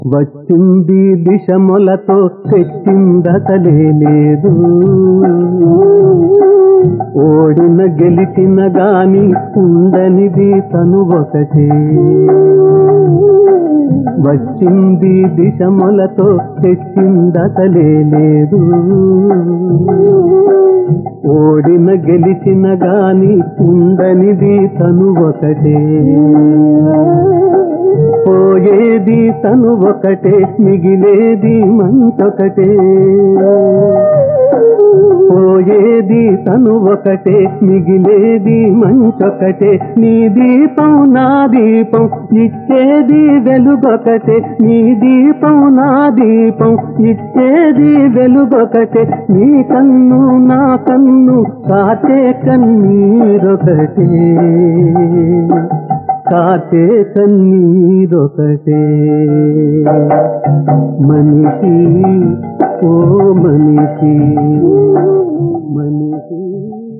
వచ్చింది దిశములతో తెచ్చిందసలే లేదు. ఓడిన గెలిచిన గాని ఉండనిది తను ఒకటే. వచ్చింది దిశములతో తెచ్చిందసలే లేదు. ఓడిన గెలిచిన గాని ఉండనిది తను ఒకటే. పోయేది తను ఒకటే, మిగిలేది మంచొకటే. పోయేది తను ఒకటే, మిగిలేది మంచొకటే. నీ దీపం నా దీపం, ఇచ్చేది వెలుగొకటే. నీ దీపం నా దీపం, ఇచ్చేది వెలుగొకటే. నీ కన్ను నా కన్ను, కాచే కన్నీరొకటే. కాచే కన్నీరొకటే. మనిషి ఓ మనిషి, మనిషి